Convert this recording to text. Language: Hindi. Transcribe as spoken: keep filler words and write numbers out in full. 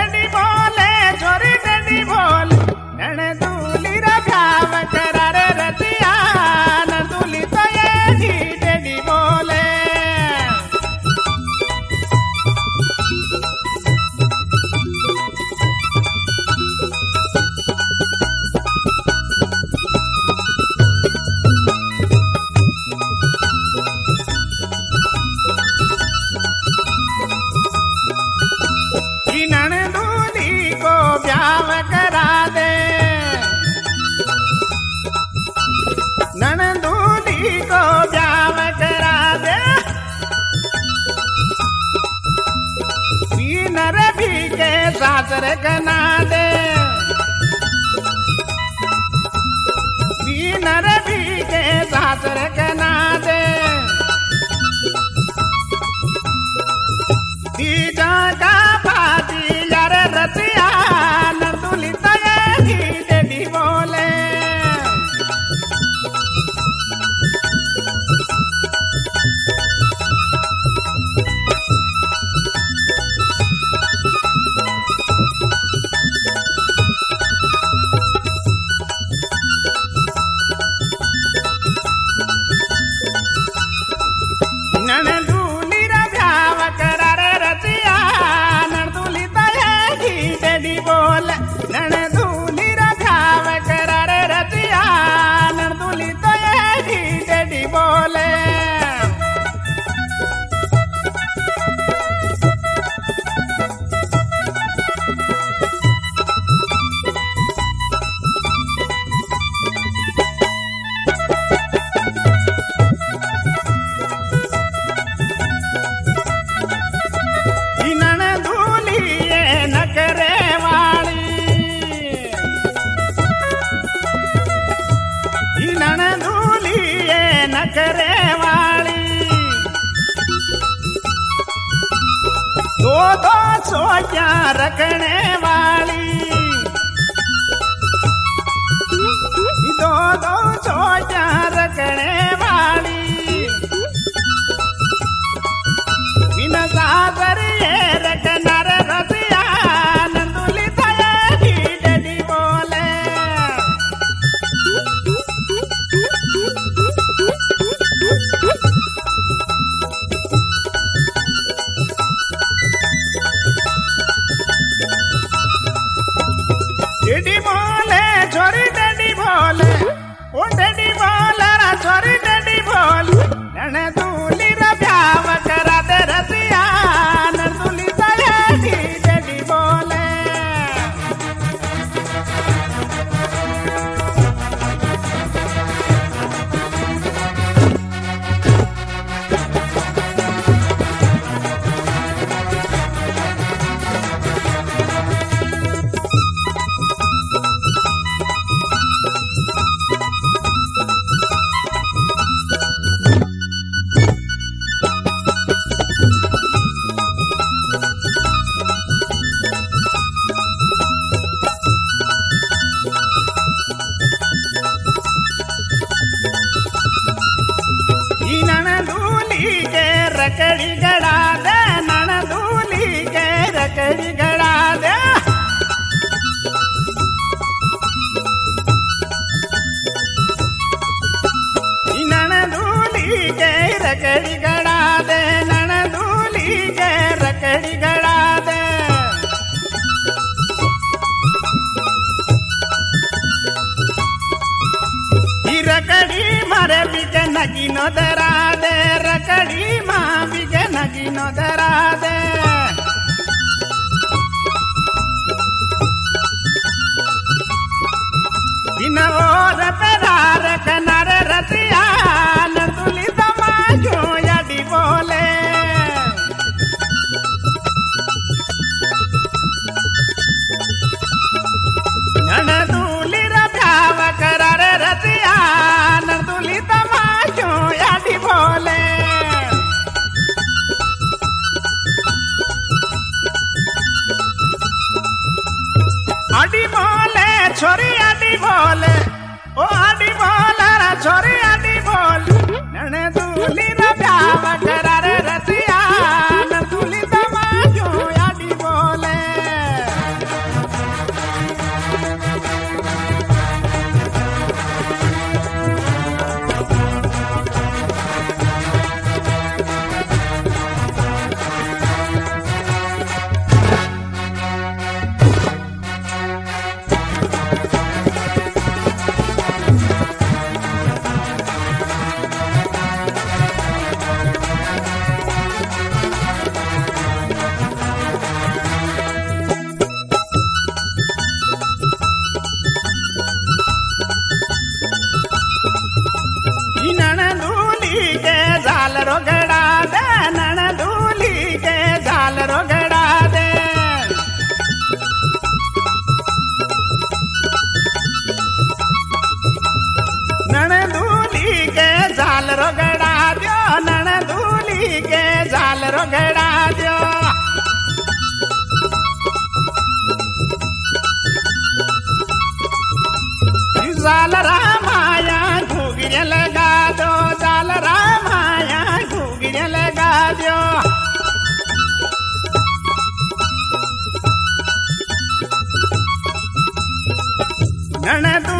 डडी बोले छोरी डडी बोले नण दूली रा भ्याव करा रे रतिया न दूली तो ये ही डडी बोले सासर कना दे नर भी के सासर कना दे दीजा का भाती यार रतिया न तुली तय डडी बोले करे वाली दो दो सोचा रखने वाली दो दो सोचा रखने वाली बिना सागर ये रखना रे रतिया नंदुली तय डडी बोले डडी बोले छोरी डडी बोले ओ डडी बोले रा छोरी डडी बोले नण दूली रा भ्याव करा दे रतिया न दूली तय डडी बोले रकड़ी गड़ा दे नण दूली के रकड़ी गड़ा दे नण दूली के रकड़ी गड़ा दे नण दूली के रकड़ी गड़ा दे रकड़ी मारे बिके नगी नो दरा दे रकड़ी माँ बिके नगी नो दरा दे इन और पेरार कनारे रतिया न तुली तमाजो याडी बोले नण दूली रा भ्याव करा रे रतिया न दूली तमाशो याडी बोले आडी बोले छोरी आडी बोले ओ आडी बोले रा छोरी आडी बोले नण दूली रा भ्याव करा रे रतिया न दूली तमाशो याडी बोले घड़ा दो जाल रामाया घुघरिया लगा दो जाल रामाया घुघरिया लगा दो ननदू